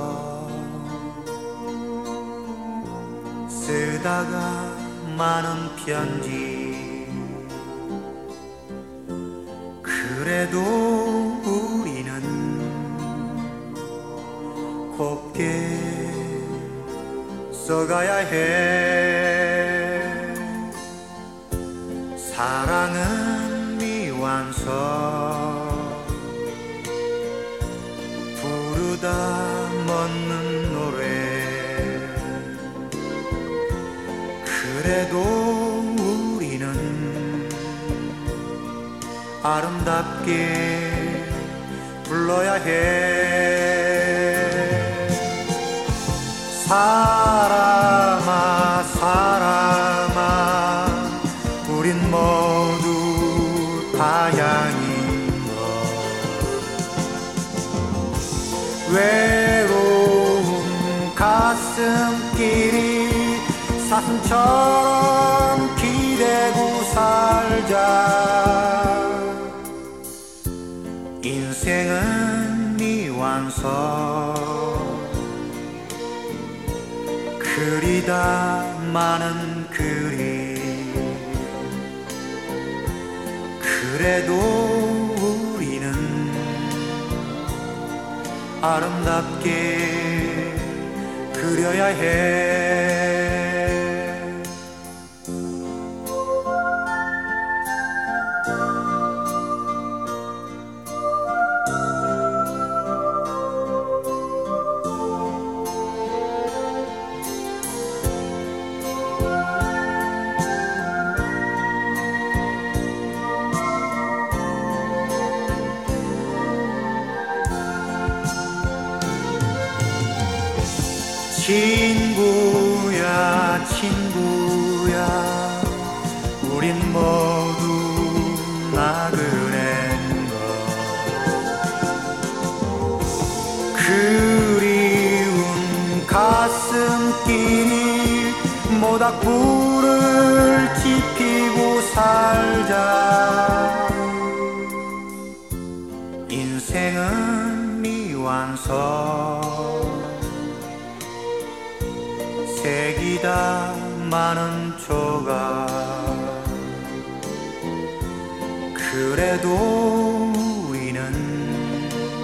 쓰다가 많은 편지 그래도 우리는 곱게 써가야 해. 사랑은 미완성 부르다 멎는 노래 그래도 우리는 아름답게 불러야 해. 사람아 사람아 우린 모두 다양인 것 외로운 가슴끼리 사슴처럼 기대고 살자. 인생은 미완성 그리다 많은 그리 그래도 우리는 아름답게 그려야 해. 친구야 친구야 우린 모두 나그네인 것 그리운 가슴끼리 모닥불을 지피고 살자. 인생은 미완성 색이다 많은 조각 그래도 우리는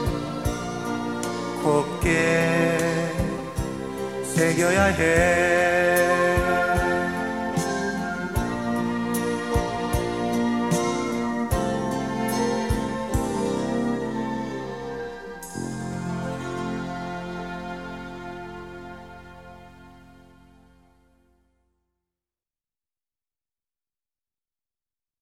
곱게 새겨야 해.